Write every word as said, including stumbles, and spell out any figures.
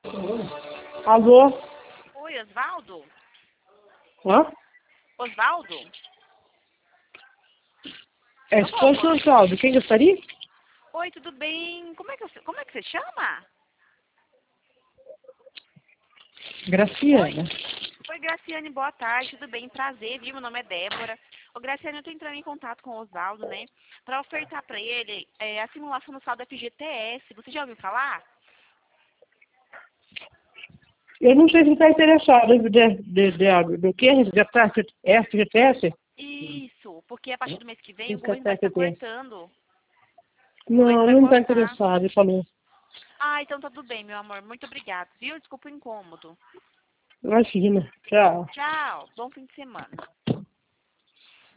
Alô? Oi, Osvaldo? Hã? Osvaldo? É esposo do Oswaldo. Quem gostaria? Oi, tudo bem? Como é que, você- como é que você chama? Graciana. Oi, Graciane, boa tarde, tudo bem? Prazer, viu? Meu nome é Débora. Ô, Graciane, eu tô entrando em contato com o Osvaldo, né? Pra ofertar pra ele é, a simulação do saldo F G T S. Você já ouviu falar? Eu não sei se está interessado de, de, de, do que? F G T S? Isso, porque a partir do mês que vem o Isso que é governo vai estar F G T S. cortando. O governo Não, vai não está cortar. interessado, ele falou. Ah, então tá tudo bem, meu amor. Muito obrigado, viu? Desculpa o incômodo. Imagina. Tchau. Tchau, bom fim de semana.